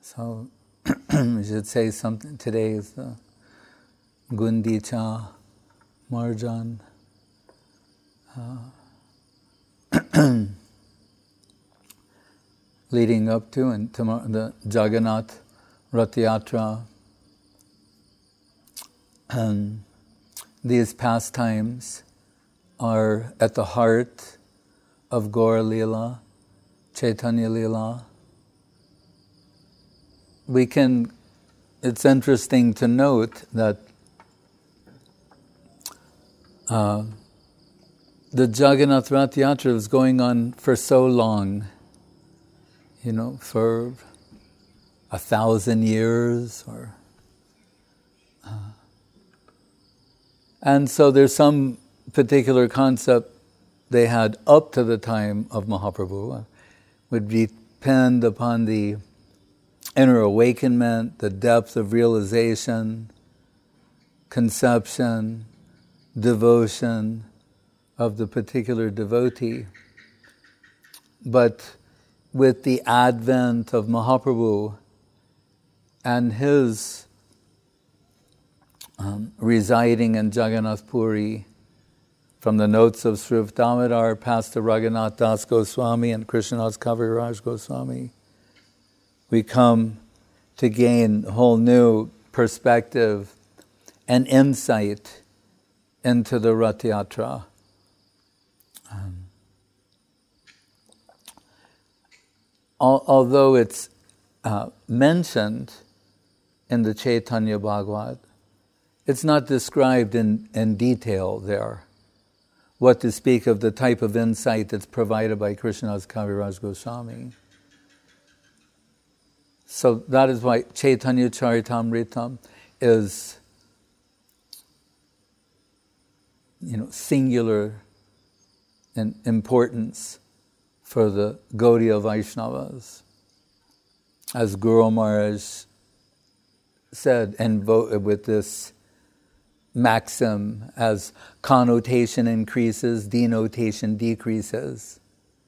So we should say something. Today is the Gundicha Marjan. Leading up to and tomorrow, the Jagannath Rath Yatra. And these pastimes are at the heart of Gaur Lila, Chaitanya Lila. It's interesting to note that the Jagannath Rath Yatra was going on for so long, for 1,000 years and so there's some particular concept they had up to the time of Mahaprabhu would depend upon the inner awakenment, the depth of realization, conception, devotion of the particular devotee. But with the advent of Mahaprabhu and his residing in Jagannath Puri, from the notes of Sri Damodar past to Raghunath Das Goswami and Krishnadas Kaviraj Goswami, we come to gain a whole new perspective and insight into the Rath Yatra. Although it's mentioned in the Chaitanya Bhagavat, it's not described in detail there. What to speak of the type of insight that's provided by Krishnadas Kaviraj Goswami. So that is why Chaitanya Charitamrita is, singular in importance for the Gaudiya Vaishnavas. As Guru Maharaj said, and with this maxim, as connotation increases, denotation decreases.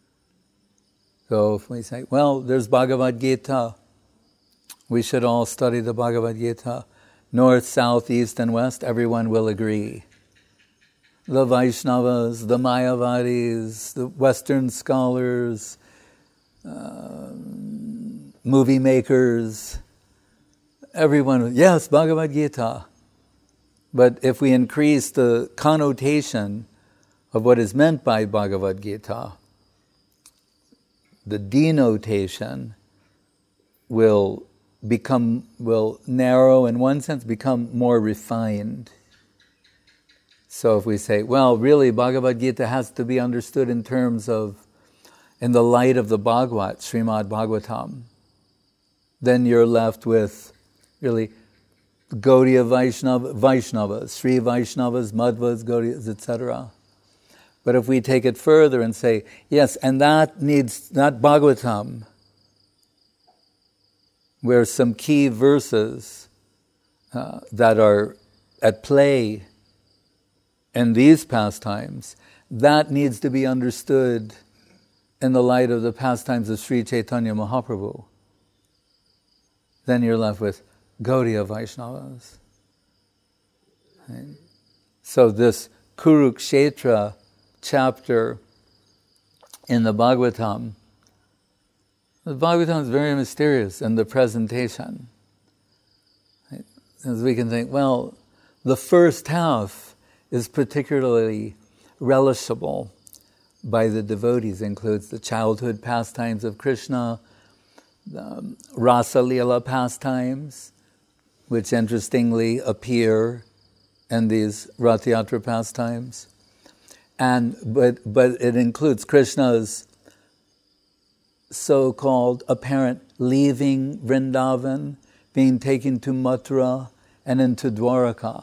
So if we say, well, there's Bhagavad Gita, we should all study the Bhagavad Gita. North, south, east, and west, everyone will agree. The Vaishnavas, the Mayavadis, the Western scholars, movie makers, everyone, yes, Bhagavad Gita. But if we increase the connotation of what is meant by Bhagavad Gita, the denotation will narrow, in one sense, become more refined. So if we say, well, really, Bhagavad Gita has to be understood in the light of the Bhagavat, Srimad Bhagavatam, then you're left with, really, Gaudiya Vaishnavas, Sri Vaishnavas, Madhvas, Gaudiyas, etc. But if we take it further and say, yes, and that Bhagavatam, where some key verses that are at play in these pastimes, that needs to be understood in the light of the pastimes of Sri Chaitanya Mahaprabhu. Then you're left with Gaudiya Vaishnavas. Right? So this Kurukshetra chapter in the Bhagavatam is very mysterious in the presentation. Right? As we can think, well, the first half is particularly relishable by the devotees. It includes the childhood pastimes of Krishna, the Rasa Lila pastimes, which interestingly appear in these Rath Yatra pastimes. But it includes Krishna's so-called apparent leaving Vrindavan, being taken to Mathura and into Dwaraka.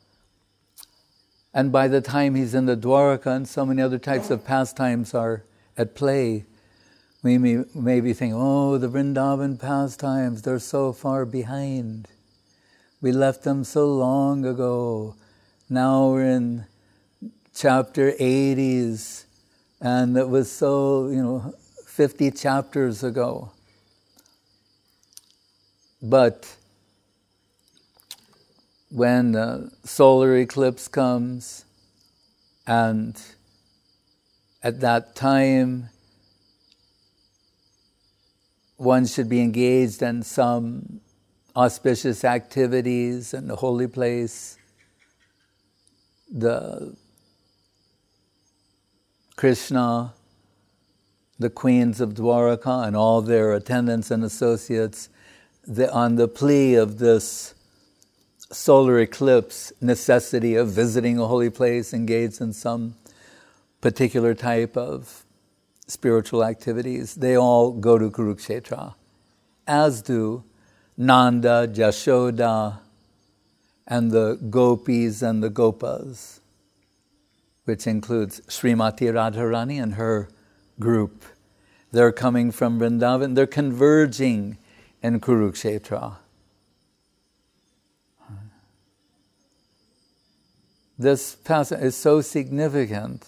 And by the time he's in the Dwaraka and so many other types of pastimes are at play, we may be thinking, oh, the Vrindavan pastimes, they're so far behind. We left them so long ago. Now we're in chapter 80s, and it was so, 50 chapters ago. But when the solar eclipse comes, and at that time one should be engaged in some auspicious activities in the holy place, the Krishna, the queens of Dwaraka and all their attendants and associates, on the plea of this solar eclipse necessity of visiting a holy place, engaged in some particular type of spiritual activities, they all go to Kurukshetra, as do Nanda, Jashoda, and the gopis and the gopas, which includes Srimati Radharani and her group. They're coming from Vrindavan, they're converging in Kurukshetra. This passage is so significant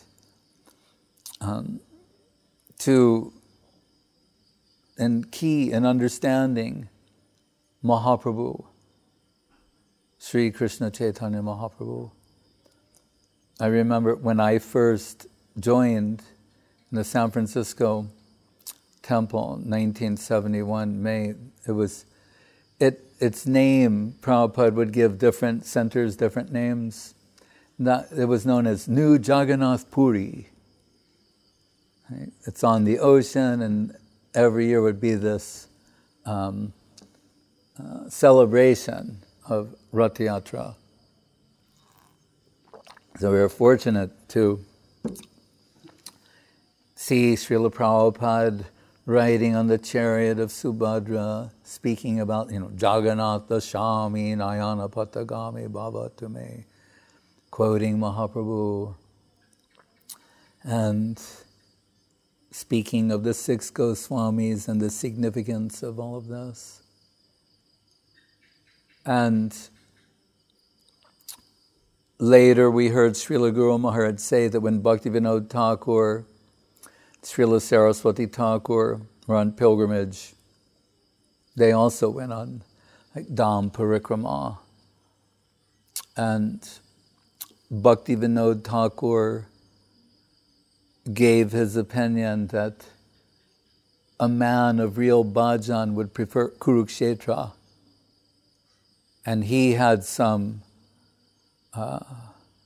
to and key in understanding Mahaprabhu, Sri Krishna Chaitanya Mahaprabhu. I remember when I first joined in the San Francisco temple in 1971, May, its name, Prabhupada would give different centers, different names. It was known as New Jagannath Puri. Right? It's on the ocean, and every year would be this celebration of Rath Yatra. So we were fortunate to see Srila Prabhupada riding on the chariot of Subhadra, speaking about, Jagannatha Shami Nayana Patagami Bhavatu Me, quoting Mahaprabhu, and speaking of the 6 Goswamis and the significance of all of this. And later we heard Srila Guru Maharaj say that when Bhaktivinoda Thakur, Srila Saraswati Thakur were on pilgrimage, they also went on Dham Parikrama. And Bhaktivinoda Thakur gave his opinion that a man of real bhajan would prefer Kurukshetra. And he had a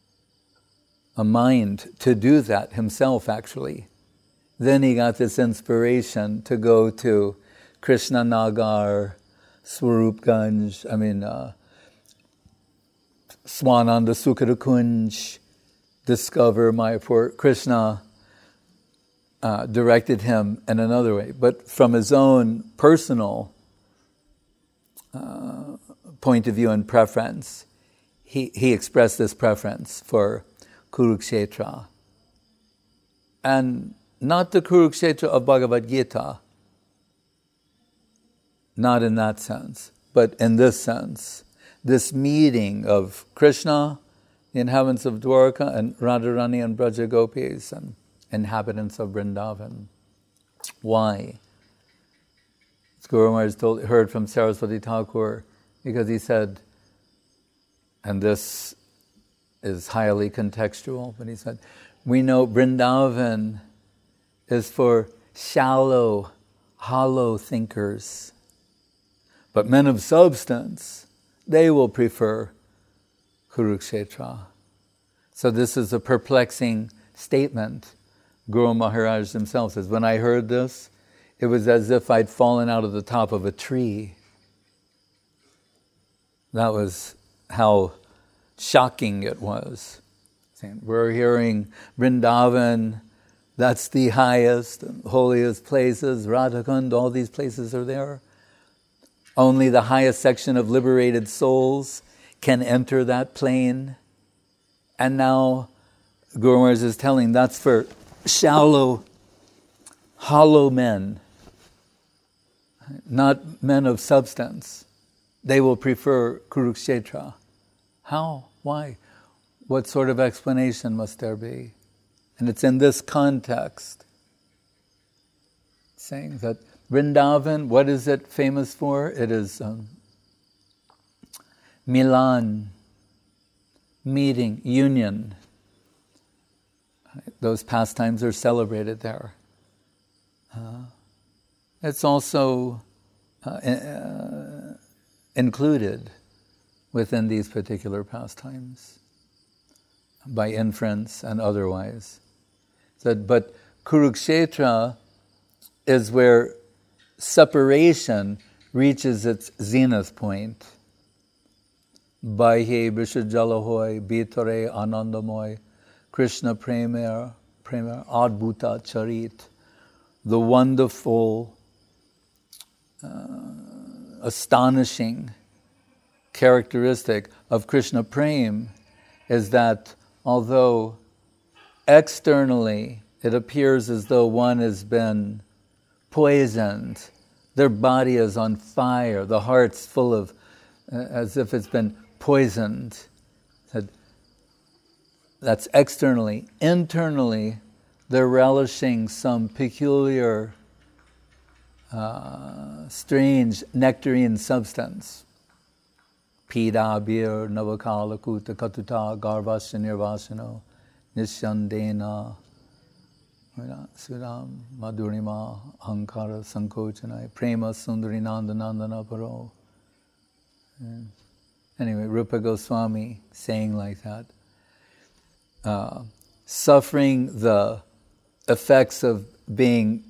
mind to do that himself, actually. Then he got this inspiration to go to Krishna Nagar, Swarupganj, Swananda Sukhadakunj, discover Mayapur. Krishna directed him in another way, but from his own personal point of view and preference, he expressed this preference for Kurukshetra. And not the Kurukshetra of Bhagavad Gita, not in that sense, but in this sense. This meeting of Krishna, the inhabitants of Dwaraka, and Radharani and Braja Gopis, and inhabitants of Vrindavan. Why? As Guru Maharaj heard from Saraswati Thakur, because he said, and this is highly contextual, but he said, we know Vrindavan is for shallow, hollow thinkers, but men of substance, they will prefer Kurukshetra. So this is a perplexing statement. Guru Maharaj himself says, when I heard this, it was as if I'd fallen out of the top of a tree. That was how shocking it was. We're hearing Vrindavan, that's the highest and holiest places, Radhakund, all these places are there. Only the highest section of liberated souls can enter that plane. And now Guru Maharaj is telling that's for shallow, hollow men, not men of substance. They will prefer Kurukshetra. How? Why? What sort of explanation must there be? And it's in this context, saying that Vrindavan, what is it famous for? It is Milan, meeting, union. Those pastimes are celebrated there. It's also included within these particular pastimes, by inference and otherwise. But Kurukshetra is where separation reaches its zenith point. Baihe Vishajalahoy Bitare Anandamoy Krishna Premier Adbhuta Charit. The wonderful, astonishing characteristic of Krishna Prem is that although externally it appears as though one has been poisoned, their body is on fire, the heart's full of, as if it's been poisoned. That's externally. Internally, they're relishing some peculiar, strange nectarine substance. Pida bir navakala kuta katuta garvasya nirvasano nishandena sudam madhurima ankara sankochanai prema sundari nandana paro. Anyway, Rupa Goswami saying like that. Suffering the effects of being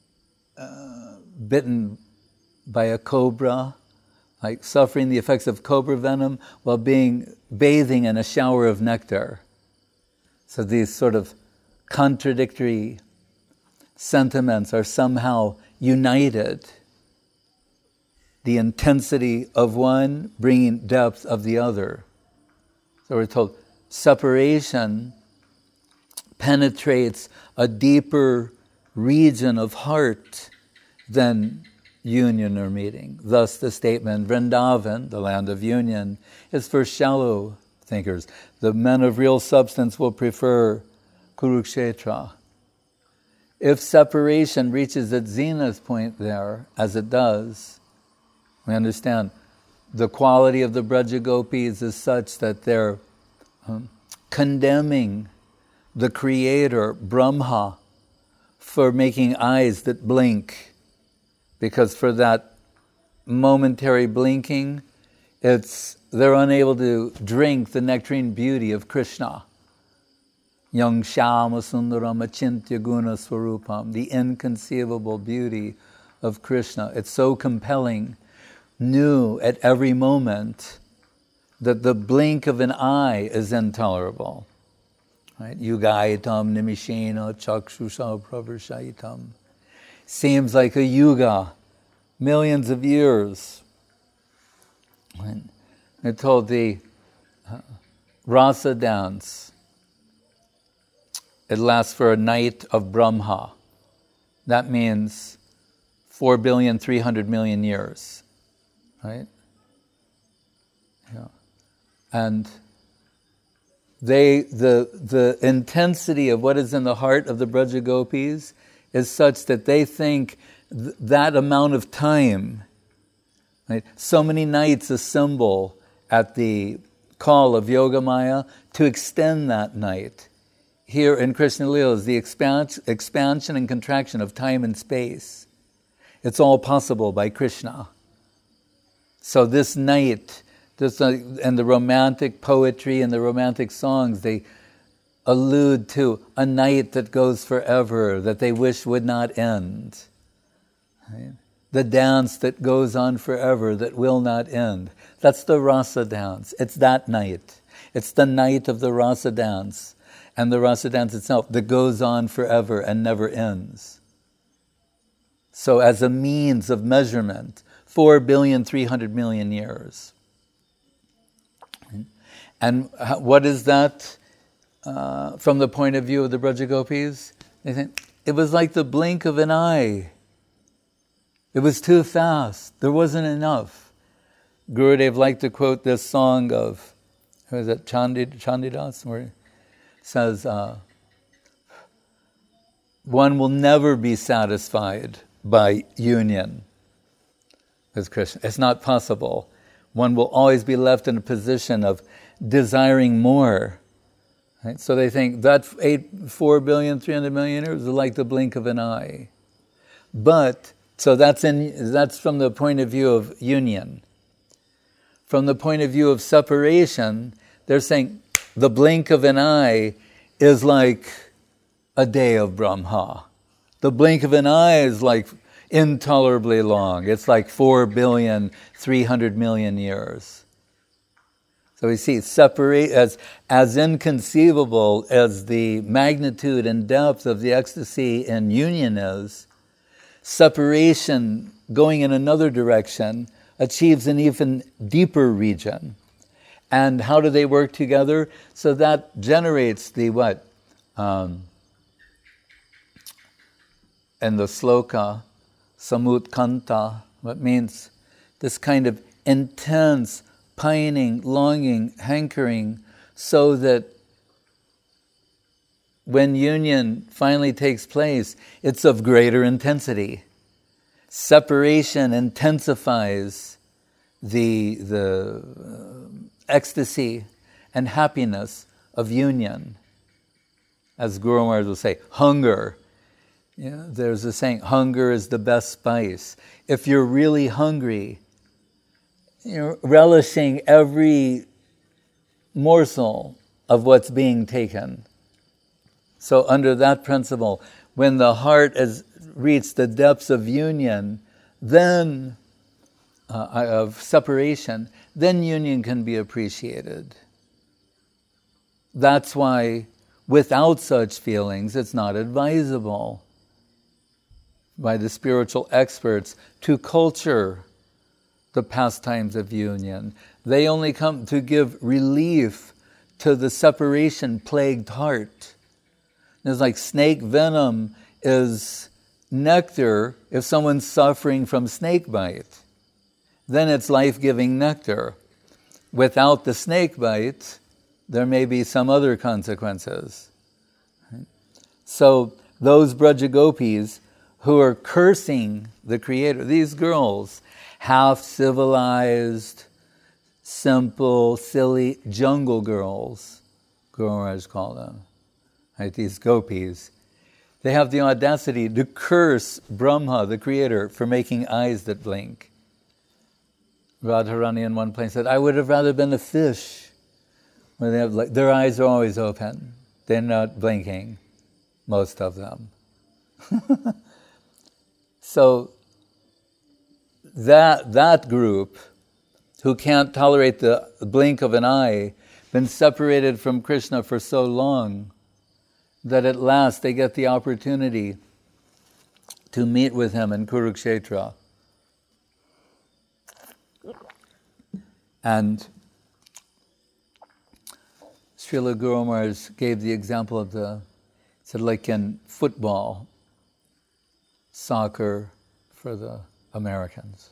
bitten by a cobra, like suffering the effects of cobra venom while bathing in a shower of nectar. So these sort of contradictory sentiments are somehow united. The intensity of one bringing depth of the other. So we're told separation penetrates a deeper region of heart than union or meeting. Thus the statement, Vrindavan, the land of union, is for shallow thinkers. The men of real substance will prefer Kurukshetra. If separation reaches its zenith point there, as it does, we understand the quality of the Braja Gopis is such that they're condemning the creator, Brahma, for making eyes that blink. Because for that momentary blinking, they're unable to drink the nectarine beauty of Krishna. Yang Shama Sundaram Achintya Guna Swarupam, the inconceivable beauty of Krishna. It's so compelling, new at every moment, that the blink of an eye is intolerable. Right? Yugaitam nimishena chakshusha pravarshaitam. Seems like a yuga, millions of years. And they're told the rasa dance, it lasts for a night of Brahma. That means 4,300,000,000 years. Right? Yeah. And the intensity of what is in the heart of the Braja Gopis is such that they think that amount of time, right? So many nights assemble at the call of Yogamaya to extend that night. Here in Krishna Lila is the expansion and contraction of time and space. It's all possible by Krishna. So this night, and the romantic poetry and the romantic songs, they allude to a night that goes forever, that they wish would not end. Right? The dance that goes on forever, that will not end. That's the rasa dance. It's that night. It's the night of the rasa dance, and the rasa dance itself that goes on forever and never ends. So as a means of measurement, 4,300,000,000 years. And what is that from the point of view of the Braja Gopis? They think it was like the blink of an eye. It was too fast. There wasn't enough. Gurudev liked to quote this song of, who is it, Chandidas, where it says, one will never be satisfied by union with Krishna. It's not possible. one will always be left in a position of desiring more. Right? So they think that 4,300,000,000 years is like the blink of an eye. But, so that's from the point of view of union. From the point of view of separation, they're saying the blink of an eye is like a day of Brahma. The blink of an eye is like intolerably long. It's like 4,300,000,000 years. So we see separate as inconceivable as the magnitude and depth of the ecstasy in union is, separation going in another direction achieves an even deeper region. And how do they work together? So that generates the what? In the sloka, samutkanta, what means this kind of intense pining, longing, hankering, so that when union finally takes place, it's of greater intensity. Separation intensifies the ecstasy and happiness of union. As Guru Maharaj will say, hunger. There's a saying, hunger is the best spice. If you're really hungry, you're relishing every morsel of what's being taken. So under that principle, when the heart has reached the depths of union, then of separation, then union can be appreciated. That's why without such feelings, it's not advisable by the spiritual experts to culture the pastimes of union. They only come to give relief to the separation-plagued heart. It's like snake venom is nectar if someone's suffering from snake bite. Then it's life-giving nectar. Without the snake bite, there may be some other consequences. So those Brajagopis who are cursing the Creator, these girls, half-civilized, simple, silly jungle girls, Guru Maharaj called them, right? These gopis. They have the audacity to curse Brahma, the Creator, for making eyes that blink. Radharani in one place said, I would have rather been a fish, where they have their eyes are always open. They're not blinking, most of them. So that group who can't tolerate the blink of an eye, been separated from Krishna for so long that at last they get the opportunity to meet with him in Kurukshetra. And Srila Guru Maharaj gave the example of said like in football, soccer for the Americans.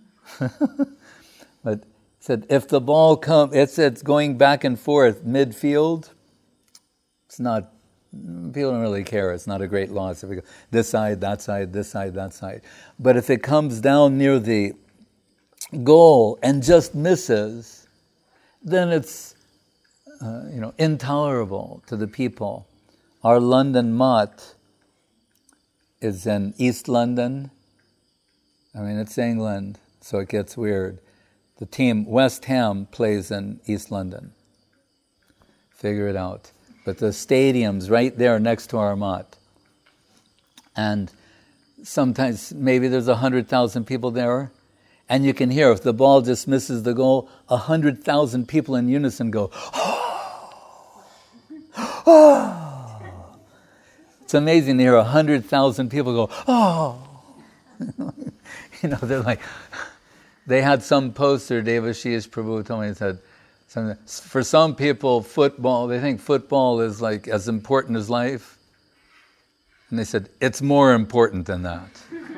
But said if the ball it's going back and forth midfield, it's not, people don't really care, it's not a great loss if we go this side, that side, this side, that side. But if it comes down near the goal and just misses, then it's intolerable to the people. Our London Mott is in East London. I mean, it's England, so it gets weird. The team, West Ham, plays in East London. Figure it out. But the stadium's right there next to our Mott. And sometimes maybe there's 100,000 people there, and you can hear if the ball just misses the goal, 100,000 people in unison go, oh, oh. It's amazing to hear 100,000 people go, oh. They're like, they had some poster, Devashish Prabhu told me, he said, for some people, football, they think football is like as important as life. And they said, it's more important than that.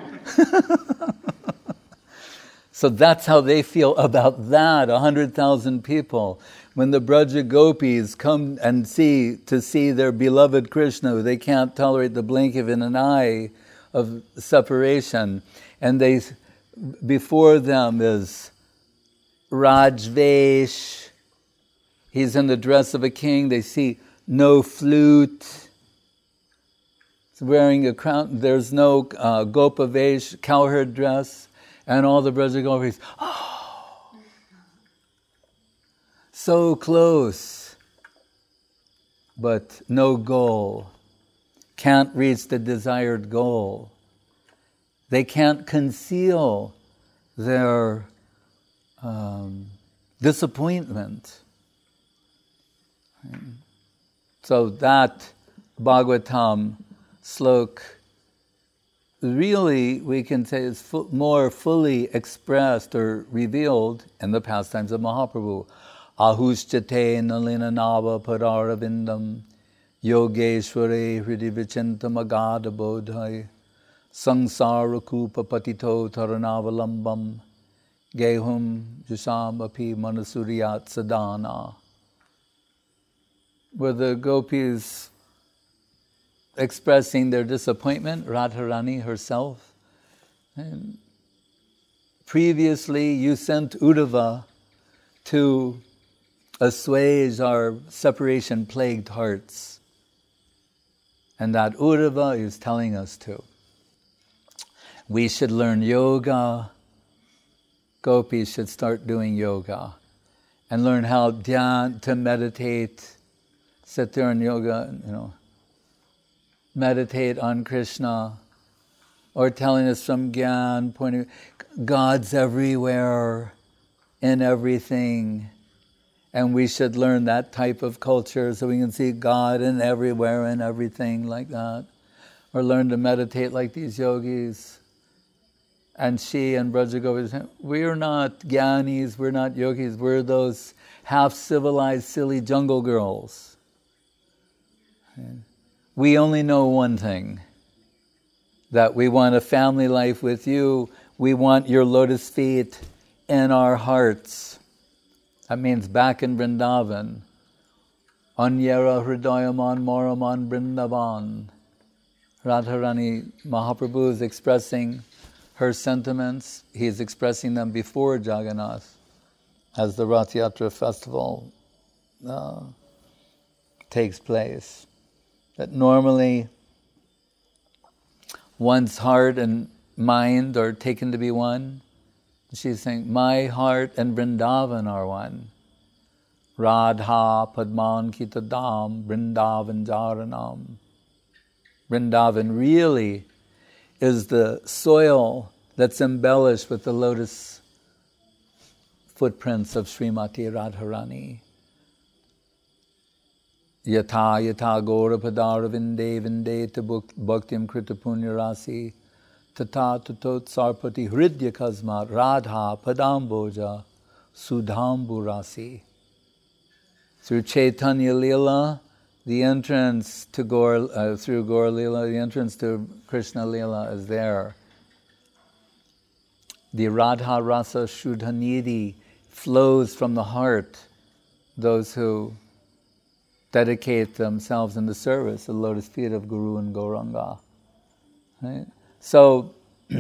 So that's how they feel about that, 100,000 people. When the Braja Gopis come and see their beloved Krishna, they can't tolerate the blink of an eye of separation, and before them is Rajvesh. He's in the dress of a king. They see no flute. He's wearing a crown. There's no Gopavesh, cowherd dress. And all the Brajagopis, so close, but no goal. Can't reach the desired goal. They can't conceal their disappointment. So that Bhagavatam slok really, we can say, is more fully expressed or revealed in the pastimes of Mahaprabhu. Ahushchate nalina nava pararavindam yogeshware hridi vichintam agada bodhai sangsara kupa patito taranavalam gehum jusham api manasuriyat sadhana. Where the gopis expressing their disappointment, Radharani herself. And previously, you sent Uddhava to assuage our separation-plagued hearts. And that Uddhava is telling us to. We should learn yoga. Gopis should start doing yoga. And learn how dhyan, to meditate, sit there in yoga, meditate on Krishna, or telling us from Gyan point of view, God's everywhere, in everything, and we should learn that type of culture so we can see God in everywhere and everything like that, or learn to meditate like these yogis. And she and Brajagopis, we're not Gyanis, we're not yogis, we're those half-civilized, silly jungle girls. We only know one thing, that we want a family life with you. We want your lotus feet in our hearts. That means back in Vrindavan. Anyara hridayaman moraman Vrindavan. Radharani Mahaprabhu is expressing her sentiments. He is expressing them before Jagannath as the Rath Yatra festival takes place. That normally one's heart and mind are taken to be one. She's saying, my heart and Vrindavan are one. Radha Padman Kitadam Vrindavan Jaranam. Vrindavan really is the soil that's embellished with the lotus footprints of Srimati Radharani. Yatha yatha gora padara vinde vinde te bhaktim krita punya rasi tata tatot sarpati hridya kasmat radha padamboja sudhambu rasi. Through Chaitanya Lila, the entrance to through Gaur Lila, the entrance to Krishna Lila is there. The Radha Rasa Shuddhanidhi flows from the heart, those who dedicate themselves in the service of the lotus feet of Guru and Gauranga. Right? So,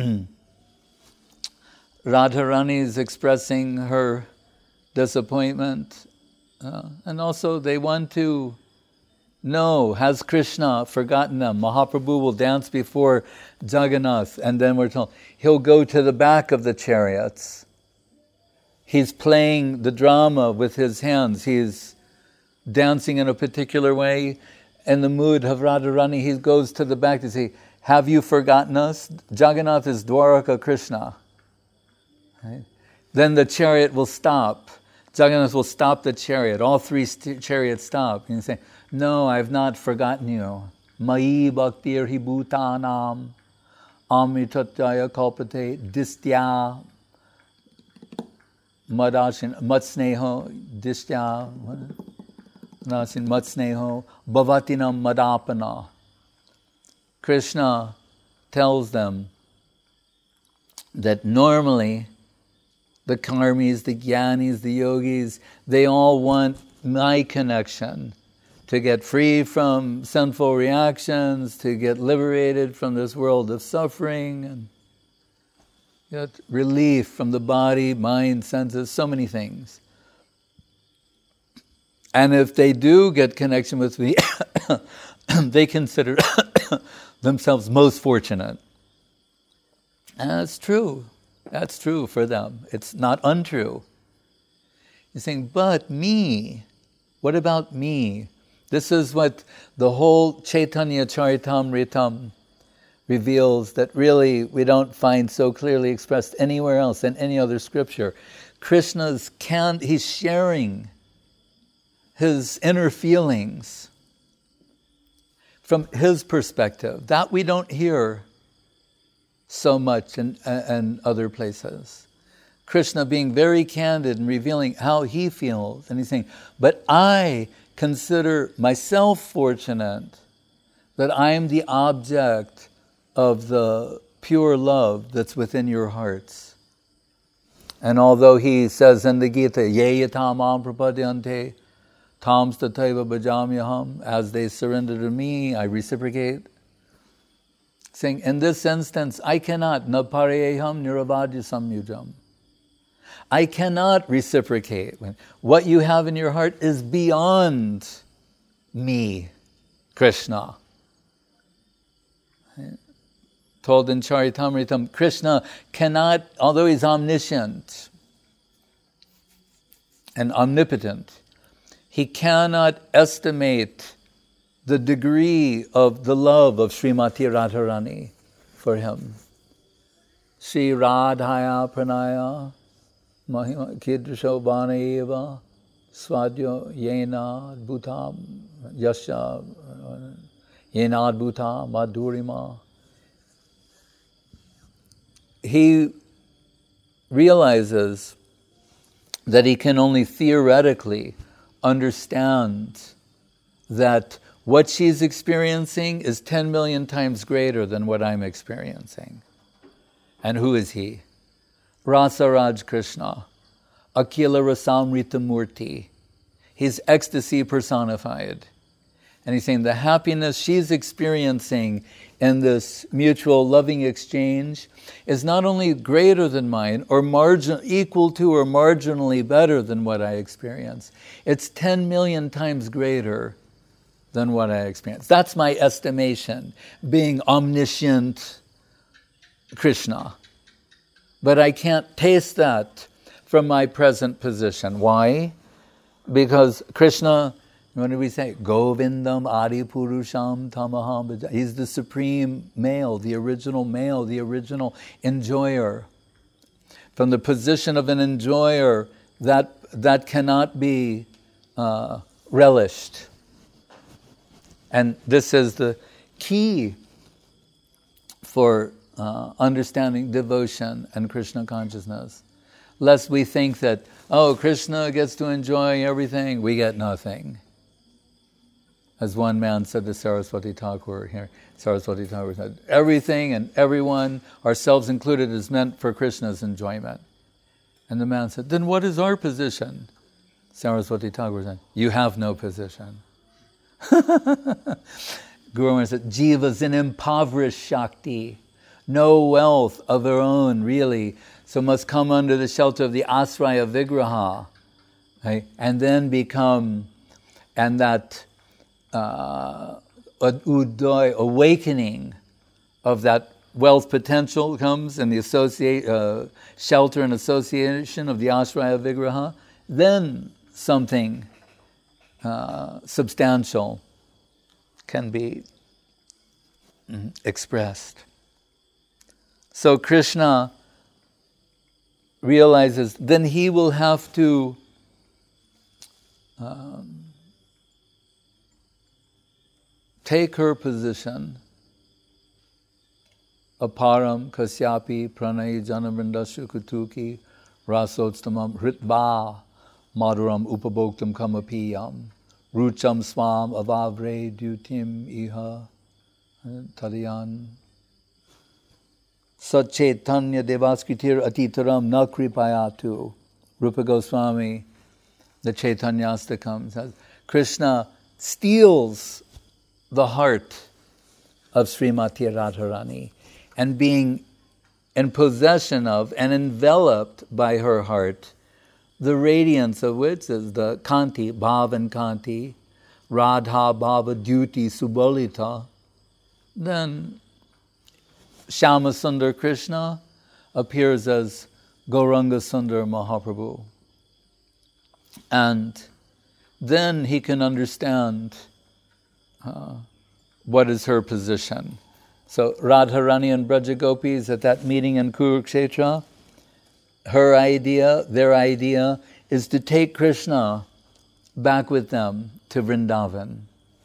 Radharani is expressing her disappointment, and also they want to know, has Krishna forgotten them? Mahaprabhu will dance before Jagannath, and then we're told he'll go to the back of the chariots. He's playing the drama with his hands. He's dancing in a particular way. In the mood of Radharani, he goes to the back to say, have you forgotten us? Jagannath is Dwaraka Krishna. Right? Then the chariot will stop. Jagannath will stop the chariot. All three chariots stop. And you say, no, I've not forgotten you. Mai bhaktir hi bhutanam amritatyaya kalpate distya madashin matsneho distya nasin matsneho bhavatinam madapana. Krishna tells them that normally the karmis, the jnanis, the yogis, they all want my connection to get free from sinful reactions, to get liberated from this world of suffering. get relief from the body, mind, senses, so many things. And if they do get connection with me, they consider themselves most fortunate. And that's true. That's true for them. It's not untrue. He's saying, but me, what about me? This is what the whole Chaitanya Charitamritam reveals, that really we don't find so clearly expressed anywhere else in any other scripture. He's sharing his inner feelings from his perspective. That we don't hear so much in other places. Krishna being very candid and revealing how he feels. And he's saying, but I consider myself fortunate that I am the object of the pure love that's within your hearts. And although he says in the Gita, Ye yatam am prapadyante, tam stataiva bhajamyaham, as they surrender to me, I reciprocate. Saying, in this instance, I cannot, na pareyeham niravadya samyujam. I cannot reciprocate. What you have in your heart is beyond me, Krishna. Told in Charitamritam, Krishna cannot, although he's omniscient and omnipotent, he cannot estimate the degree of the love of Srimati Radharani for him. Sri Radhaya Pranaya Mahima Kidrisho Bhanayeva Swadyo Yena Bhutam Yasha Yena Bhuta Madhurima. He realizes that he can only theoretically understand that what she's experiencing is 10 million times greater than what I'm experiencing. And who is he? Rasaraj Krishna, Akila Rasamrita Murti. He's ecstasy personified. And he's saying the happiness she's experiencing in this mutual loving exchange is not only greater than mine, or equal to or marginally better than what I experience. It's 10 million times greater than what I experience. That's my estimation, being omniscient Krishna. But I can't taste that from my present position. Why? Because Krishna, what did we say? Govindam Adi Purusham Tamaham Bhaja. He's the supreme male, the original enjoyer. From the position of an enjoyer, that cannot be relished. And this is the key for understanding devotion and Krishna consciousness. Lest we think that, Krishna gets to enjoy everything, we get nothing. As one man said to Saraswati Thakur here, Saraswati Thakur said, everything and everyone, ourselves included, is meant for Krishna's enjoyment. And the man said, then what is our position? Saraswati Thakur said, you have no position. Guru Maharaj said, Jiva's an impoverished Shakti, no wealth of her own, really, so must come under the shelter of the Asraya Vigraha, right? And then become, and that awakening of that wealth potential comes in the shelter and association of the Asraya Vigraha, then something substantial can be expressed. So Krishna realizes then he will have to take her position, aparam kasyapi pranay janamrindasya kutuki rasotstamam hritva madhuram upabhoktam kamapiyam rucham swam avavre dutim iha tadayan Satchaitanya Devaskritir Atitaram Na Kripayatu. Rupa Goswami, the Chaitanyastakam, says Krishna steals the heart of Srimati Radharani, and being in possession of and enveloped by her heart, the radiance of which is the Kanti, Bhav and Kanti, Radha Bhava Duty Subolita, then Shyama Sundar Krishna appears as Gauranga Sundar Mahaprabhu. And then he can understand what is her position. So Radharani and Braja Gopis at that meeting in Kurukshetra, her idea, their idea, is to take Krishna back with them to Vrindavan.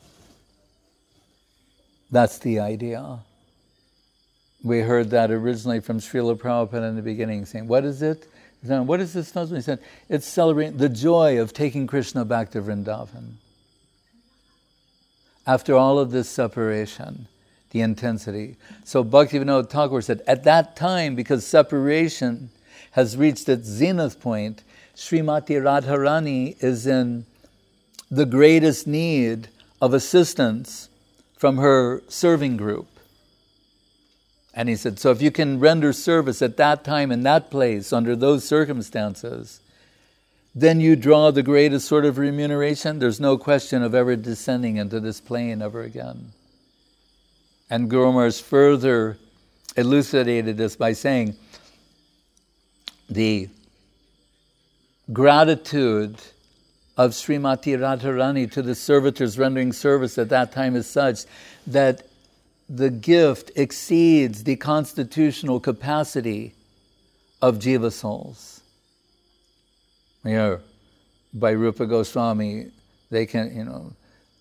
That's the idea. We heard that originally from Srila Prabhupada in the beginning, saying, what is it? What is this festival? He said, it's celebrating the joy of taking Krishna back to Vrindavan. After all of this separation, the intensity. So Bhaktivinoda Thakur said, at that time, because separation has reached its zenith point, Srimati Radharani is in the greatest need of assistance from her serving group. And he said, so if you can render service at that time, in that place, under those circumstances, then you draw the greatest sort of remuneration. There's no question of ever descending into this plane ever again. And Guru Maharaj further elucidated this by saying, the gratitude of Srimati Radharani to the servitors rendering service at that time is such that the gift exceeds the constitutional capacity of jiva souls. By Rupa Goswami, they can,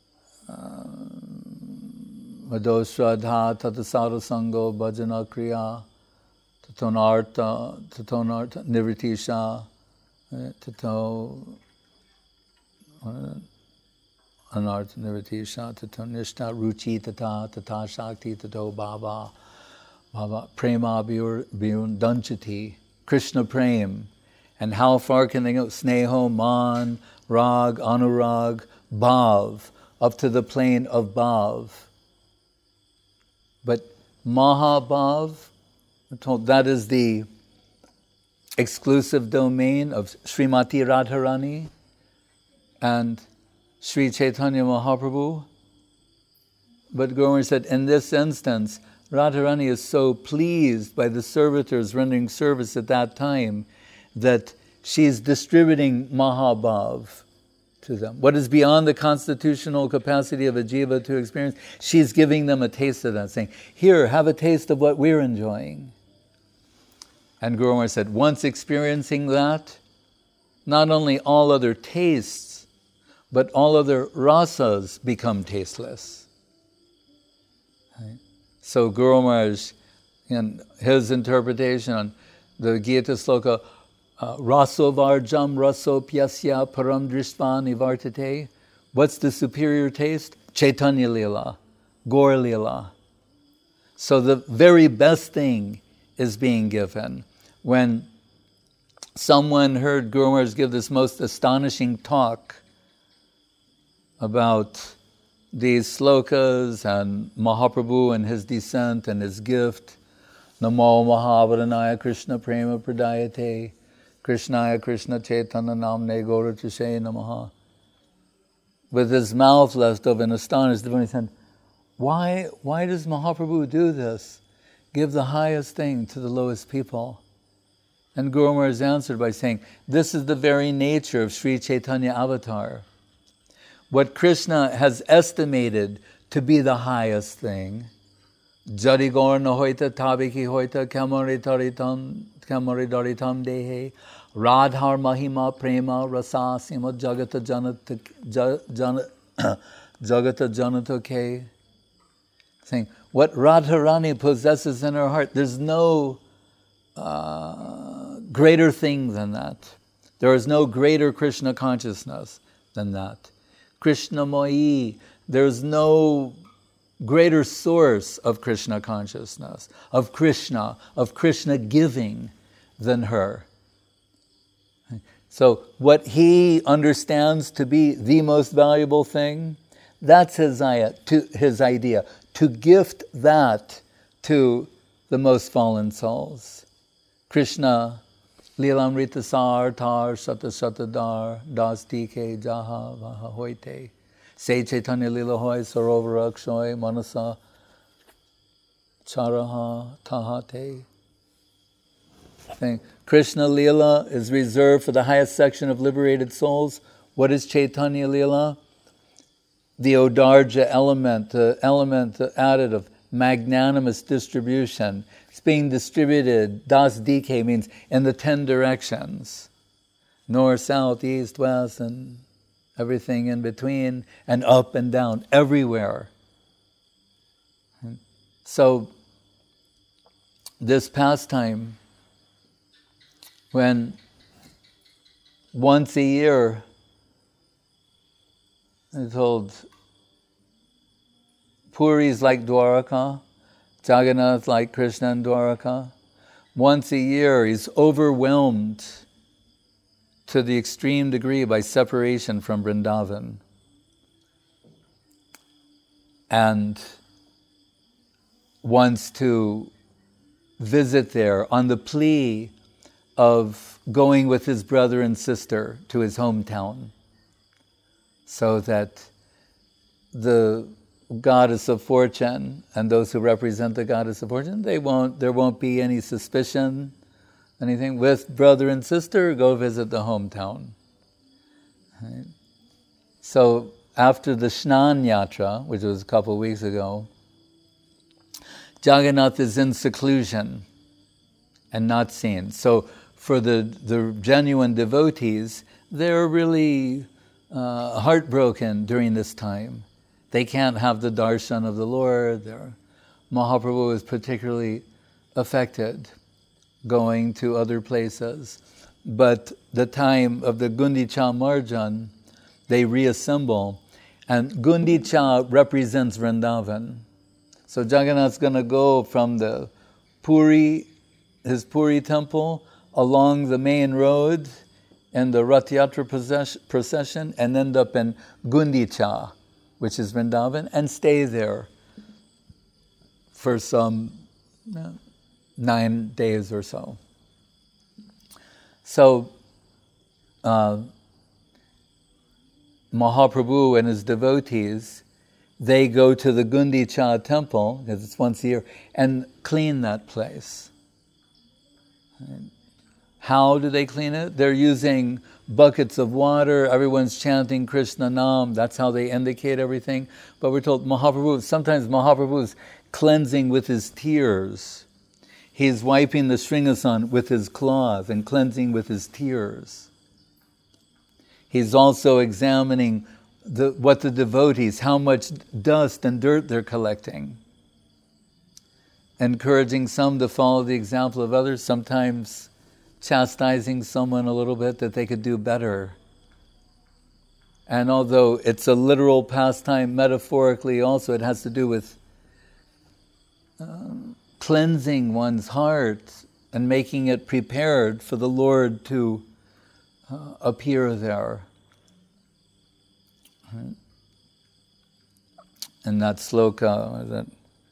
Madho Shraddha Tatasara Sango Bhajana Kriya Tatonartha Nivritisha Tato Anartha Nivritisha Tato Nishta Ruchi Tata Shakti Tato Bhava Prema Biyun Danchati Krishna Prem. And how far can they go? Sneho, Man, Rag, Anurag, Bhav, up to the plane of Bhav. But Mahabhav, we're told that is the exclusive domain of Srimati Radharani and Sri Chaitanya Mahaprabhu. But Guru Maharaj said, in this instance, Radharani is so pleased by the servitors rendering service at that time that she's distributing Mahabhav to them. What is beyond the constitutional capacity of a jiva to experience, she's giving them a taste of that, saying, here, have a taste of what we're enjoying. And Guru Maharaj said, once experiencing that, not only all other tastes, but all other rasas become tasteless. Right? So Guru Maharaj, in his interpretation on the Gita sloka, Raso varjam raso pyasya param drishtva nivartate. What's the superior taste? Chaitanya Lila, Gaur Lila. So the very best thing is being given. When someone heard Guru Maharaj give this most astonishing talk about these slokas and Mahaprabhu and his descent and his gift, Namo Mahavaranaya Krishna Prema Pradayate, Krishnaya Krishna Chaitanya Namne Gaura Chishe Namaha. With his mouth left of an astonished devotee, he said, why does Mahaprabhu do this? Give the highest thing to the lowest people. And Guru Maharaj answered by saying, this is the very nature of Sri Chaitanya Avatar. What Krishna has estimated to be the highest thing, Jari Gaur na hoita tabiki hoita kamari daritam dehe Radhar Mahima Prema Rasa Sima Jagata Janata Ke. Saying, what Radharani possesses in her heart, there's no greater thing than that. There is no greater Krishna consciousness than that. Krishna Mohi, there's no greater source of Krishna consciousness, of Krishna giving than her. So what he understands to be the most valuable thing, that's his idea. To gift that to the most fallen souls. Krishna, Lilamrita sar tar sata satadar das dike jaha vaha hoite. Se chaitanya lila hoy sarovarakshoy manasa charaha tahate. Krishna Lila is reserved for the highest section of liberated souls. What is Chaitanya Lila? The Odarja element, the element added of magnanimous distribution. It's being distributed, das dike means in the 10 directions. North, south, east, west, and everything in between, and up and down, everywhere. So, this pastime, when once a year, I told, Puri is like Dwaraka, Jagannath like Krishna and Dwaraka. Once a year, he's overwhelmed to the extreme degree by separation from Vrindavan. And wants to visit there on the plea of going with his brother and sister to his hometown, so that the goddess of fortune and those who represent the goddess of fortune, there won't be any suspicion, anything. With brother and sister, go visit the hometown. Right? So after the Shnan Yatra, which was a couple of weeks ago, Jagannath is in seclusion and not seen. So for the genuine devotees, they're really heartbroken during this time. They can't have the darshan of the Lord. Mahaprabhu is particularly affected going to other places. But the time of the Gundicha Marjan, they reassemble. And Gundicha represents Vrindavan. So Jagannath's going to go from the his Puri temple, along the main road and the Rath Yatra procession, and end up in Gundicha, which is Vrindavan, and stay there for some 9 days or so. So Mahaprabhu and his devotees, they go to the Gundicha temple, because it's once a year, and clean that place. How do they clean it? They're using buckets of water, everyone's chanting Krishna Nam, that's how they indicate everything. But we're told sometimes Mahaprabhu's cleansing with his tears. He's wiping the Sringasan with his cloth and cleansing with his tears. He's also examining what the devotees, how much dust and dirt they're collecting. Encouraging some to follow the example of others, sometimes chastising someone a little bit that they could do better. And although it's a literal pastime, metaphorically also it has to do with cleansing one's heart and making it prepared for the Lord to appear there. Right? And that sloka, that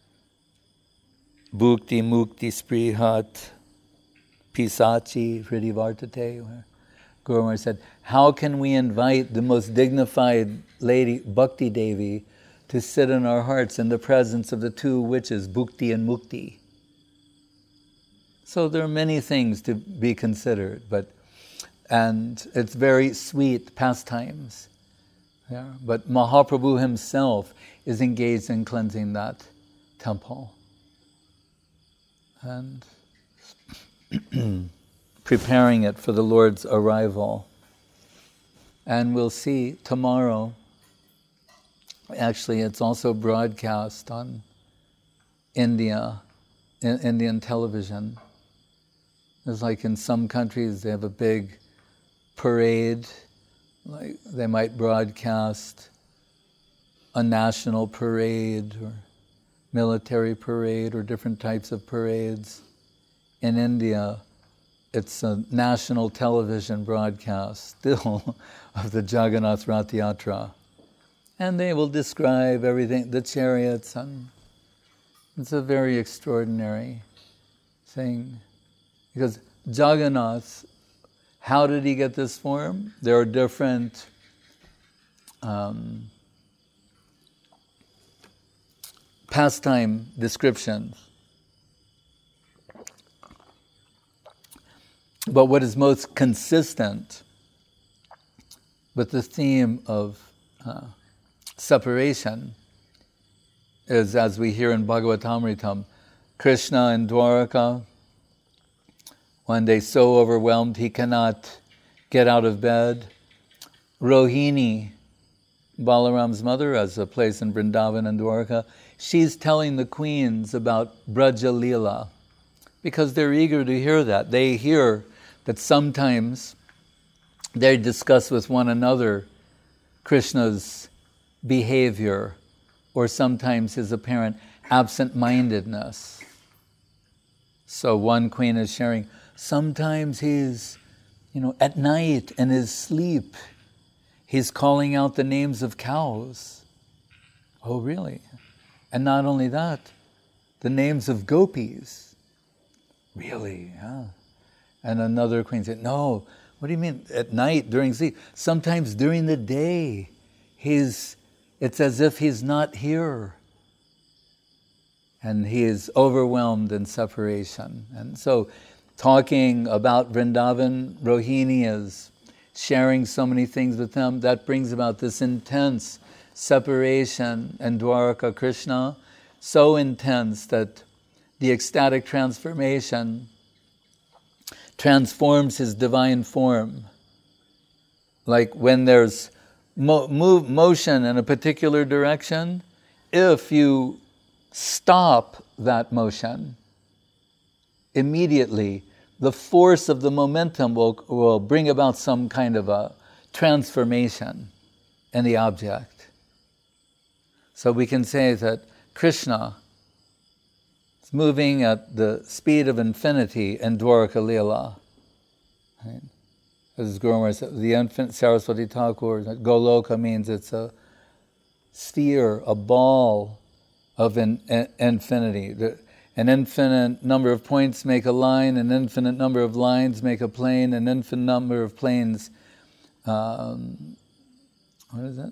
Bhukti Mukti Sprihat Pisachi Hridi Vartate, where Guru Maharaj said, how can we invite the most dignified lady, Bhakti Devi, to sit in our hearts in the presence of the two witches, Bhukti and Mukti? So there are many things to be considered, and it's very sweet pastimes. Yeah. But Mahaprabhu himself is engaged in cleansing that temple and preparing it for the Lord's arrival. And we'll see tomorrow, actually it's also broadcast on Indian television. It's like in some countries they have a big parade, like they might broadcast a national parade or military parade or different types of parades. In India, it's a national television broadcast still of the Jagannath Rath Yatra. And they will describe everything, the chariots, and it's a very extraordinary saying, because Jagannath, how did he get this form? There are different pastime descriptions. But what is most consistent with the theme of separation is, as we hear in Bhagavatamritam, Krishna in Dwaraka, one day so overwhelmed he cannot get out of bed. Rohini, Balaram's mother, has a place in Vrindavan and Dwaraka, she's telling the queens about Braja Leela because they're eager to hear that. They hear that sometimes they discuss with one another Krishna's behavior or sometimes his apparent absent-mindedness. So one queen is sharing, sometimes he's, at night in his sleep, he's calling out the names of cows. Oh, really? And not only that, the names of gopis. Really? Yeah. And another queen said, no, what do you mean? At night, during sleep? Sometimes during the day, it's as if he's not here. And he is overwhelmed in separation. And so, talking about Vrindavan, Rohini is sharing so many things with them, that brings about this intense separation. And Dwaraka Krishna, so intense that the ecstatic transformation transforms his divine form. Like when there's motion in a particular direction, if you stop that motion, immediately the force of the momentum will bring about some kind of a transformation in the object. So we can say that Krishna is moving at the speed of infinity in Dwaraka Leela. Right? As Guru Maharaj said, the infant Saraswati Thakur, Goloka means it's a sphere, a ball of infinity. An infinite number of points make a line, an infinite number of lines make a plane, an infinite number of planes, what is it?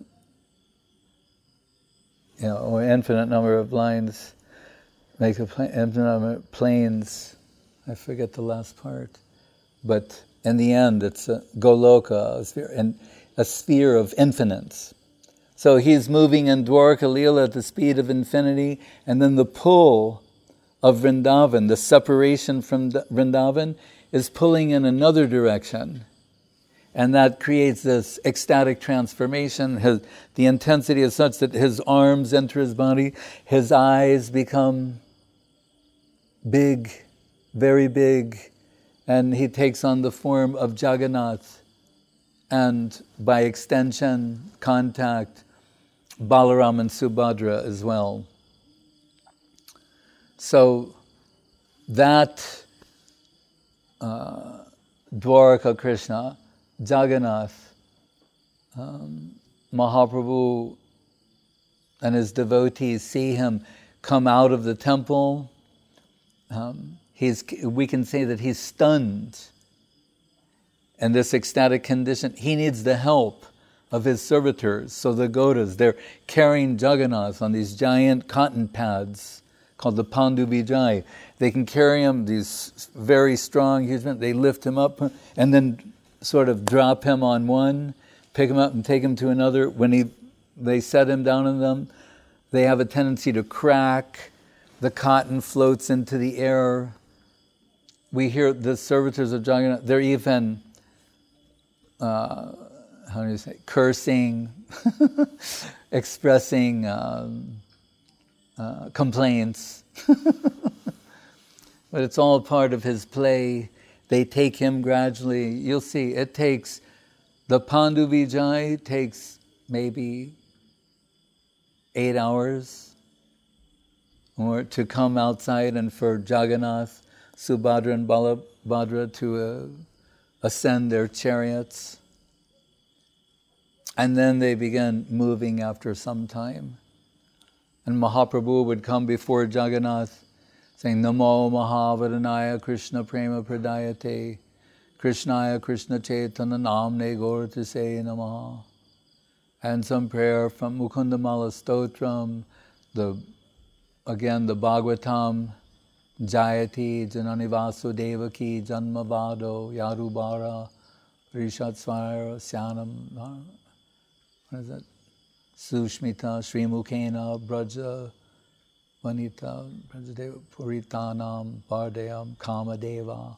Or infinite number of lines make a plane, infinite number of planes, I forget the last part. But in the end, it's a Goloka, a sphere of infinites. So he's moving in Dwaraka Leela at the speed of infinity, and then the pull of Vrindavan, the separation from Vrindavan, is pulling in another direction. And that creates this ecstatic transformation. The intensity is such that his arms enter his body, his eyes become big, very big, and he takes on the form of Jagannath. And by extension, contact, Balaram and Subhadra as well. So that Dwaraka Krishna, Jagannath, Mahaprabhu and his devotees see him come out of the temple. We can say that he's stunned in this ecstatic condition. He needs the help of his servitors. So the Gaudas, they're carrying Jagannath on these giant cotton pads called the Pandu Vijay. They can carry him, these very strong, huge men. They lift him up and then sort of drop him on one, pick him up and take him to another. When they set him down on them, they have a tendency to crack. The cotton floats into the air. We hear the servitors of Jagannath, they're even, cursing, expressing complaints. But it's all part of his play. They take him gradually. You'll see, the Pandu Vijay takes maybe 8 hours or to come outside and for Jagannath, Subhadra and Balabhadra to ascend their chariots. And then they began moving after some time. And Mahaprabhu would come before Jagannath, saying Namo Mahavadanaya Krishna Prema Pradayate Krishnaya Krishna Chaitanya Namne Gaurtise Namaha. And some prayer from Mukundamala Stotram, the Bhagavatam, Jayati Janani Vasudevaki Janmavado Yarubara Rishatsvara Syanam, what is that? Sushmita Srimukena Braja Vanita Brajadeva Puritanam Bardayam Kamadeva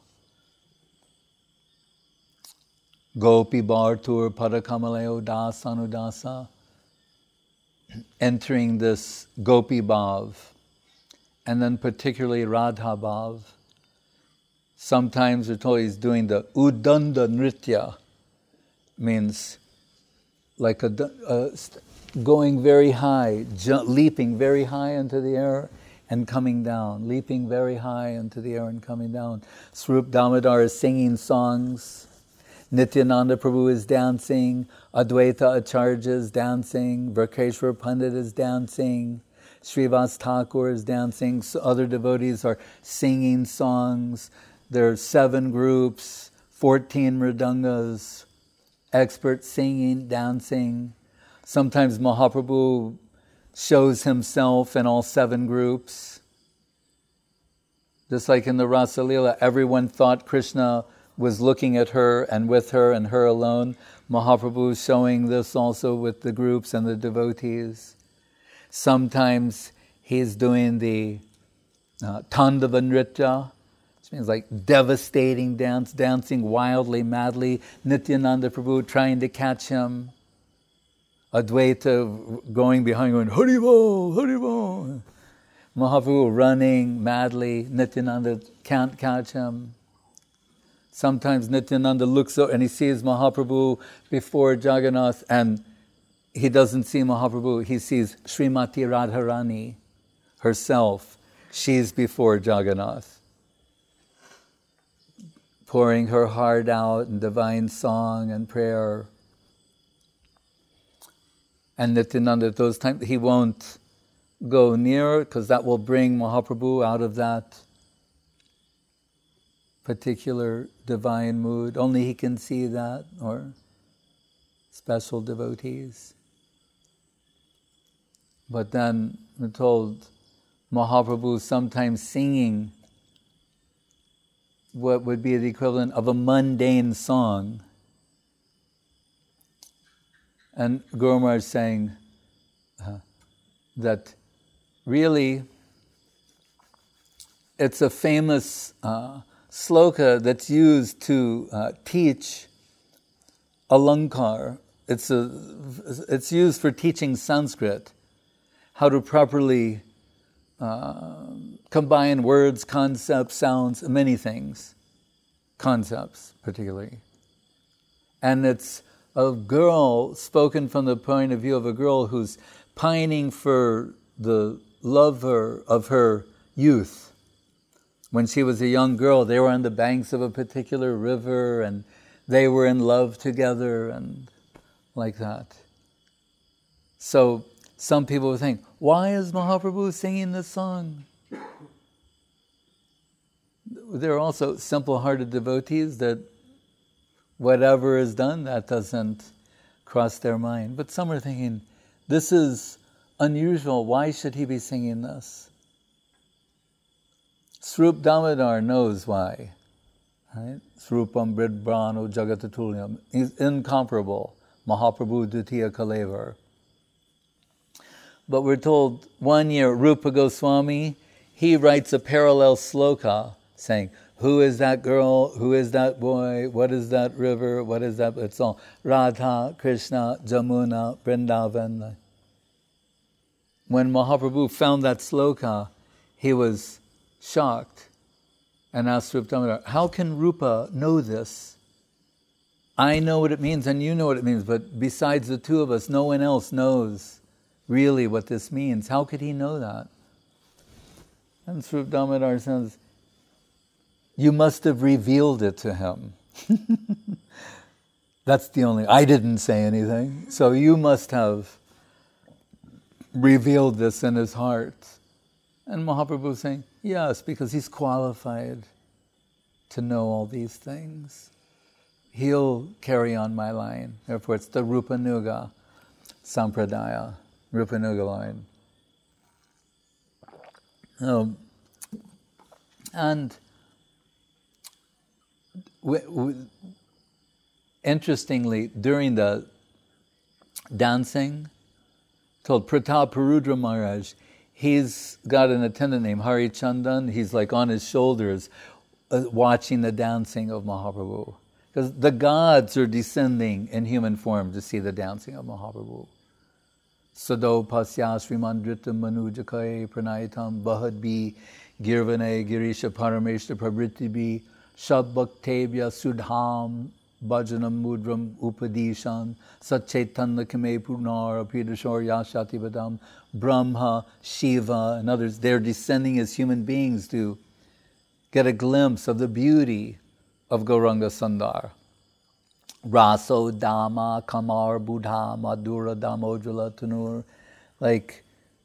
Gopi Bhartur Padakamaleo Das Anudasa, entering this Gopi Bhav, and then particularly Radha Bhav. Sometimes we're told he's doing the Udanda Nritya, means like going very high, leaping very high into the air and coming down, leaping very high into the air and coming down. Swarup Damodar is singing songs. Nityananda Prabhu is dancing. Advaita Acharya is dancing. Varkeshwar Pandit is dancing. Srivas Thakur is dancing. So other devotees are singing songs. There are 7 groups, 14 mridangas, experts singing, dancing. Sometimes Mahaprabhu shows himself in all 7 groups. Just like in the Rasa Leela, everyone thought Krishna was looking at her and her alone. Mahaprabhu is showing this also with the groups and the devotees. Sometimes he's doing the Tandava Nritya, which means like devastating dance, dancing wildly, madly. Nityananda Prabhu trying to catch him. Advaita going behind, going, Haribol, Haribol. Mahaprabhu running madly. Nityananda can't catch him. Sometimes Nityananda looks up and he sees Mahaprabhu before Jagannath, and he doesn't see Mahaprabhu. He sees Srimati Radharani herself. She's before Jagannath, pouring her heart out in divine song and prayer. And Nityananda, at those times, he won't go near, because that will bring Mahaprabhu out of that particular divine mood. Only he can see that, or special devotees. But then we're told Mahaprabhu sometimes singing what would be the equivalent of a mundane song. And Guru Maharaj is saying that really it's a famous sloka that's used to teach alankar. It's used for teaching Sanskrit, how to properly combine words, concepts, sounds, many things, concepts particularly. And it's a girl, spoken from the point of view of a girl who's pining for the lover of her youth. When she was a young girl, they were on the banks of a particular river and they were in love together and like that. So some people would think, why is Mahaprabhu singing this song? There are also simple-hearted devotees that whatever is done, that doesn't cross their mind. But some are thinking, this is unusual. Why should he be singing this? Swarup Damodar knows why. Right? Srupam Bridbrano Jagatatulyam. He's incomparable. Mahaprabhu Dutiya Kalevar. But we're told one year, Rupa Goswami, he writes a parallel sloka saying, who is that girl? Who is that boy? What is that river? What is that? It's all Radha, Krishna, Jamuna, Vrindavan. When Mahaprabhu found that sloka, he was shocked and asked Rupa Damodar, how can Rupa know this? I know what it means and you know what it means, but besides the two of us, no one else knows really what this means. How could he know that? And Swarup Damodar says, you must have revealed it to him. That's the only... I didn't say anything. So you must have revealed this in his heart. And Mahaprabhu is saying, Yes, because he's qualified to know all these things. He'll carry on my line. Therefore, it's the Rupanuga Sampradaya, Rupanuga line. And interestingly, during the dancing, told Prataparudra Maharaj, he's got an attendant named Hari Chandan. He's like on his shoulders watching the dancing of Mahaprabhu. Because the gods are descending in human form to see the dancing of Mahaprabhu. Sado pasya srimandritam manujakai pranayitam bahadbi girvane girisha parameshta prabritibhi shabbhaktebhya sudham bhajanam mudram upadishan satchetanna kame punar apidashor yashati badam Brahma, Shiva, and others. They're descending as human beings to get a glimpse of the beauty of Gauranga Sundar. Raso, Dama, Kamar, Buddha, Madhura, Damojala, Tanur, like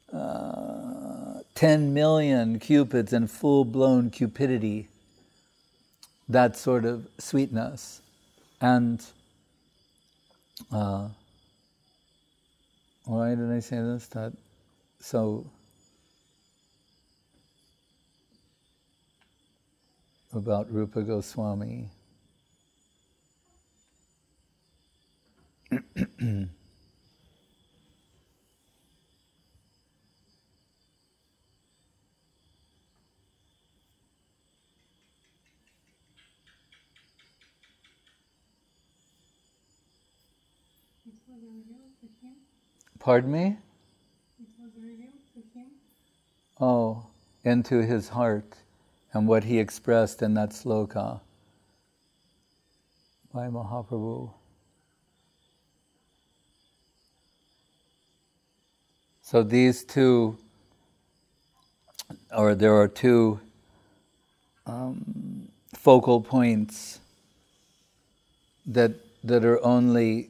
10 million cupids in full-blown cupidity, that sort of sweetness. And why did I say this? So, about Rupa Goswami. Pardon me? It was revealed to him. Oh, into his heart and what he expressed in that sloka by Mahaprabhu. So these two, or there are two focal points that are only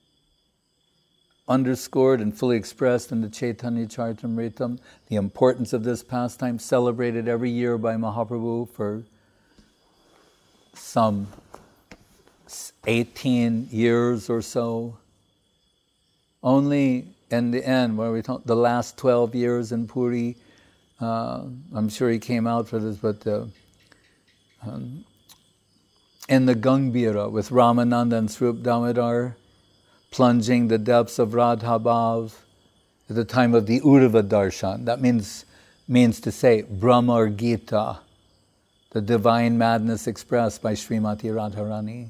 underscored and fully expressed in the Chaitanya Charitamrita. The importance of this pastime, celebrated every year by Mahaprabhu for some 18 years or so. Only in the end, where we talk, the last 12 years in Puri, I'm sure he came out for this, but in the Gangbhira with Ramananda and Swarup Damodar, plunging the depths of Radha Bhav at the time of the Urva Darshan. That means to say Brahma Gita, the divine madness expressed by Srimati Radharani.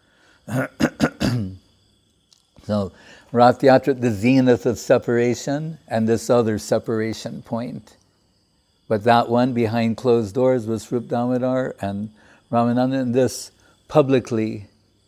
So, Rath Yatra, the zenith of separation, and this other separation point. But that one behind closed doors was Swarup Damodar and Ramananda, and this publicly.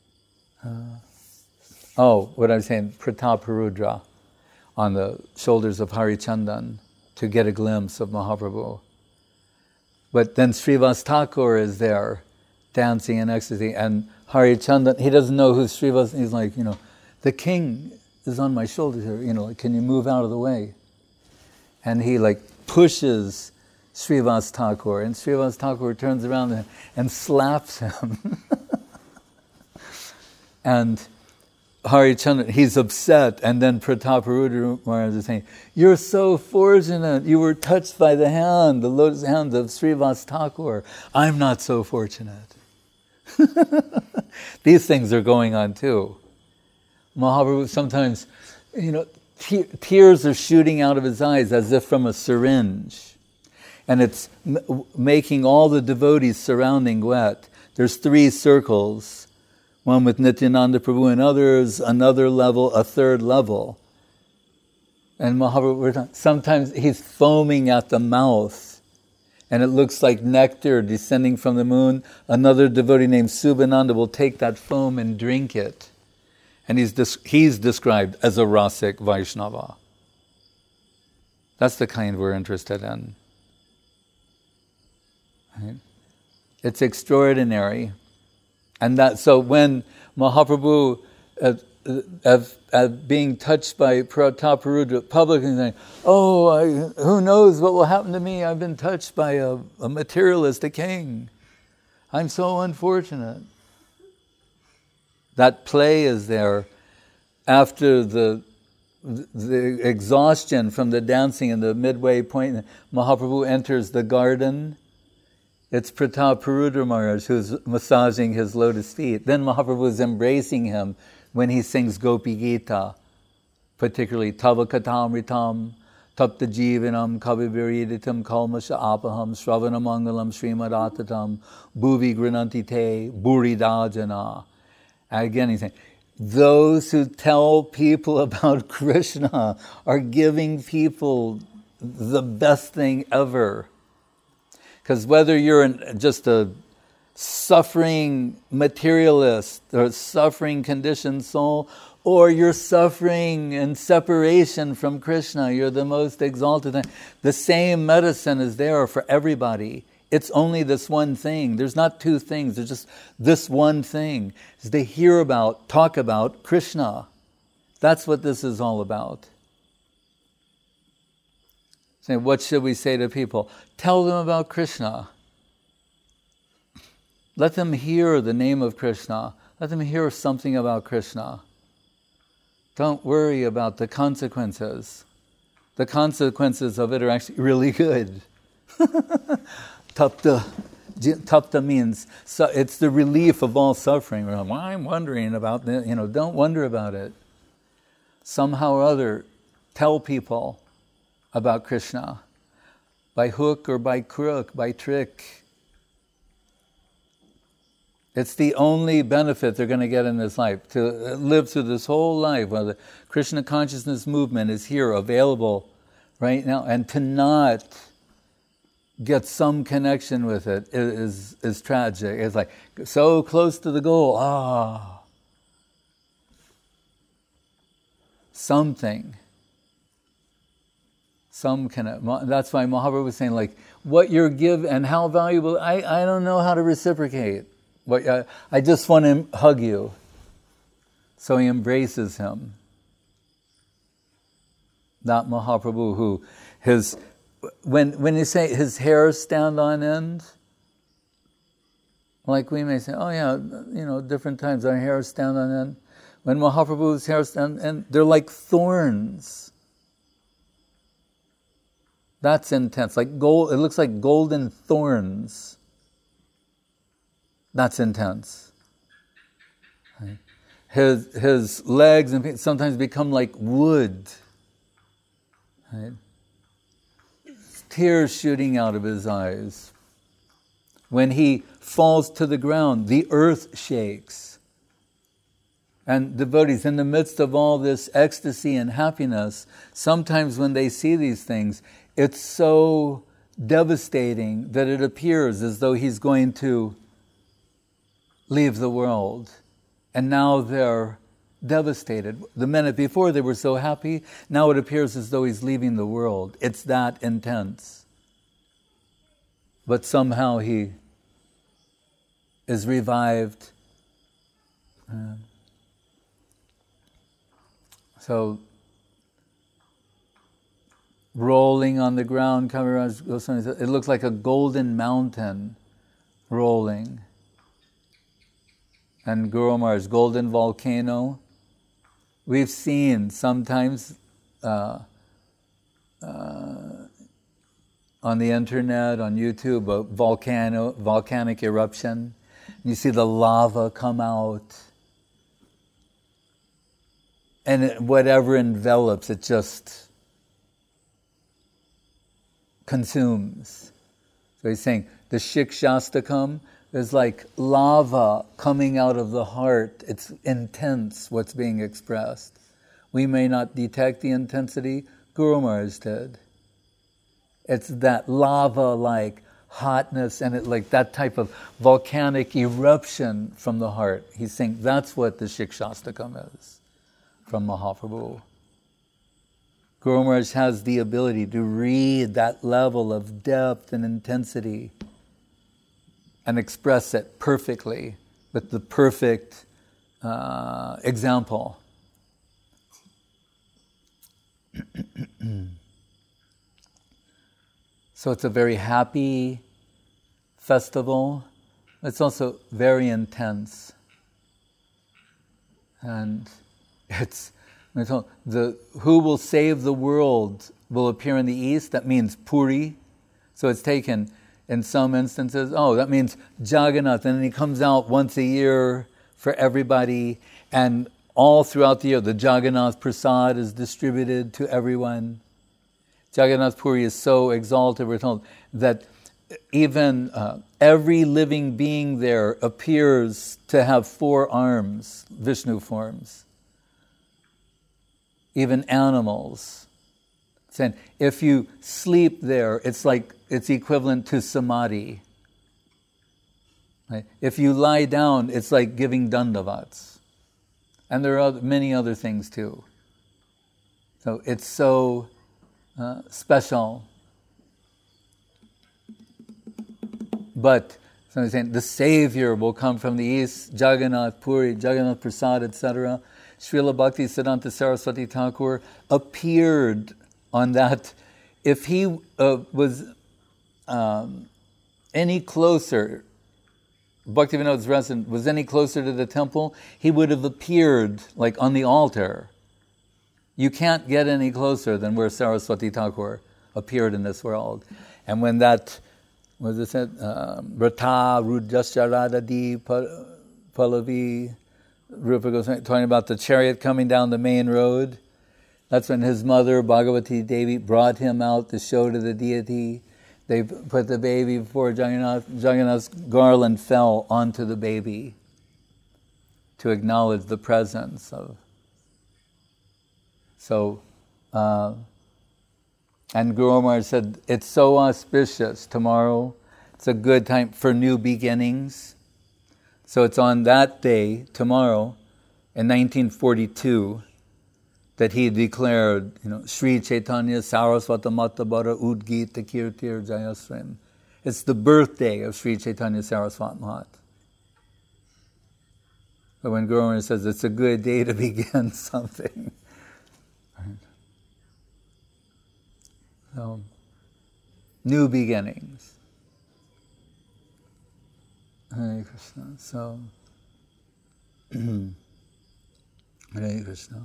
What I'm saying, Prataparudra on the shoulders of Hari Chandan to get a glimpse of Mahaprabhu. But then Srivas Thakur is there dancing in ecstasy, and Hari Chandan, he doesn't know who Srivas, he's like, the king is on my shoulders here, can you move out of the way? And he pushes Srivas Thakur, and Srivas Thakur turns around and slaps him. And Hari Chandan, he's upset, and then Prataparudra Maharaj is saying, "You're so fortunate. You were touched by the lotus hand of Srivas Thakur. I'm not so fortunate." These things are going on too. Mahaprabhu sometimes, tears are shooting out of his eyes as if from a syringe, and it's making all the devotees surrounding wet. There's 3 circles. One with Nityananda Prabhu and others, another level, a third level. And Mahaprabhu, sometimes he's foaming at the mouth, and it looks like nectar descending from the moon. Another devotee named Subhananda will take that foam and drink it. And he's described as a Rasik Vaishnava. That's the kind we're interested in. Right? It's extraordinary. And so when Mahaprabhu of being touched by Prataparudra publicly saying, oh, who knows what will happen to me? I've been touched by a materialist, a king. I'm so unfortunate. That play is there after the exhaustion from the dancing and the midway point. Mahaprabhu enters the garden. It's Prataparudra Maharaj who's massaging his lotus feet. Then Mahaprabhu is embracing him when he sings Gopi Gita, particularly Tava Katamritam, Tapta Jivanam, Kaviviriditam, Kalmasha Apaham, Shravanamangalam, Srimad Bhuvi Grananti Te, Buridajana. Again, he's saying, those who tell people about Krishna are giving people the best thing ever. Because whether you're just a suffering materialist or suffering conditioned soul, or you're suffering in separation from Krishna, you're the most exalted thing. The same medicine is there for everybody. It's only this one thing. There's not two things. There's just this one thing. Is they hear about, talk about Krishna. That's what this is all about. So what should we say to people? Tell them about Krishna. Let them hear the name of Krishna. Let them hear something about Krishna. Don't worry about the consequences. The consequences of it are actually really good. Tapta means, so it's the relief of all suffering. Well, I'm wondering about this. Don't wonder about it. Somehow or other, tell people about Krishna. By hook or by crook, by trick. It's the only benefit they're going to get in this life, to live through this whole life while the Krishna consciousness movement is here, available right now, and to not get some connection with it is tragic. It's like so close to the goal. Something. That's why Mahaprabhu was saying, like, what you're given and how valuable, I don't know how to reciprocate. I just want to hug you. So he embraces him. That Mahaprabhu who, when you say his hair stand on end, like we may say, oh yeah, different times our hair stand on end. When Mahaprabhu's hair stand on end, they're like thorns. That's intense. Like gold, it looks like golden thorns. That's intense. Right? His legs and feet sometimes become like wood. Right? Tears shooting out of his eyes. When he falls to the ground, the earth shakes. And devotees, in the midst of all this ecstasy and happiness, sometimes when they see these things, it's so devastating that it appears as though he's going to leave the world. And now they're devastated. The minute before they were so happy, now it appears as though he's leaving the world. It's that intense. But somehow he is revived. So, rolling on the ground, Kaviraj Goswami said, it looks like a golden mountain rolling. And Guru Maharaj's golden volcano. We've seen sometimes on the internet, on YouTube, a volcanic eruption. You see the lava come out. And whatever envelops, it just consumes. So he's saying the Shikshastakam is like lava coming out of the heart. It's intense what's being expressed. We may not detect the intensity, Guru Maharaj did. It's that lava-like hotness and it like that type of volcanic eruption from the heart. He's saying that's what the Shikshastakam is from Mahaprabhu. Guru Maharaj has the ability to read that level of depth and intensity and express it perfectly with the perfect example. So it's a very happy festival. It's also very intense. And it's, who will save the world will appear in the east. That means Puri. So it's taken in some instances, that means Jagannath. And then he comes out once a year for everybody. And all throughout the year, the Jagannath Prasad is distributed to everyone. Jagannath Puri is so exalted, we're told, that even every living being there appears to have 4 arms, Vishnu forms. Even animals. Saying, if you sleep there, it's equivalent to samadhi. Right? If you lie down, it's like giving dandavats. And there are many other things too. So it's so special. But so I'm saying the Savior will come from the east, Jagannath Puri, Jagannath Prasad, etc. Srila Bhakti Siddhanta Saraswati Thakur appeared on that. If he was any closer, Bhaktivinoda's resident was any closer to the temple, he would have appeared like on the altar. You can't get any closer than where Saraswati Thakur appeared in this world. And when that, what is it, Rata Rudjascharadadi Pallavi, Rupa Goswami talking about the chariot coming down the main road. That's when his mother, Bhagavati Devi, brought him out to show to the deity. They put the baby before Jagannath. Jagannath's garland fell onto the baby to acknowledge the presence of. So, and Guru Maharaj said, it's so auspicious tomorrow. It's a good time for new beginnings. So it's on that day, tomorrow, in 1942, that he declared, Sri Chaitanya Saraswata Matabara Udgita Kirtir Jayasrim. It's the birthday of Sri Chaitanya Saraswat Mahat. But when Guru Maharaj says it's a good day to begin something. So, new beginnings. Hare Krishna. So, Hare Krishna.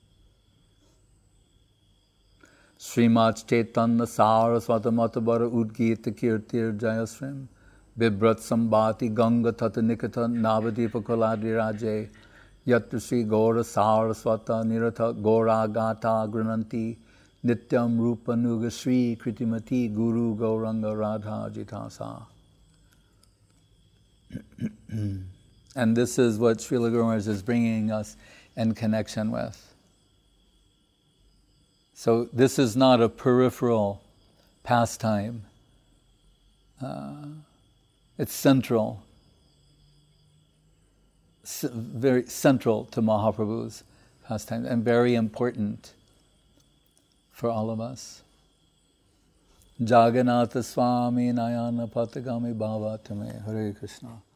Srimad Chaitanya Saraswata Matabara Udgita Kirtir Jayasrim Bibrat Sambati Ganga Tata Nikata Navadipa Koladri Raje Yatra Sri Gaura Saraswata Nirata Gaura Gata Grananti Nityam Rupa Nuga Sri Kritimati Guru Gauranga Radha Jitasa. And this is what Srila Guru Maharaj is bringing us in connection with. So this is not a peripheral pastime. It's central. Very central to Mahaprabhu's pastime and very important for all of us. Jagannatha Swami Nayana Patagami Bhava Tame. Hare Krishna.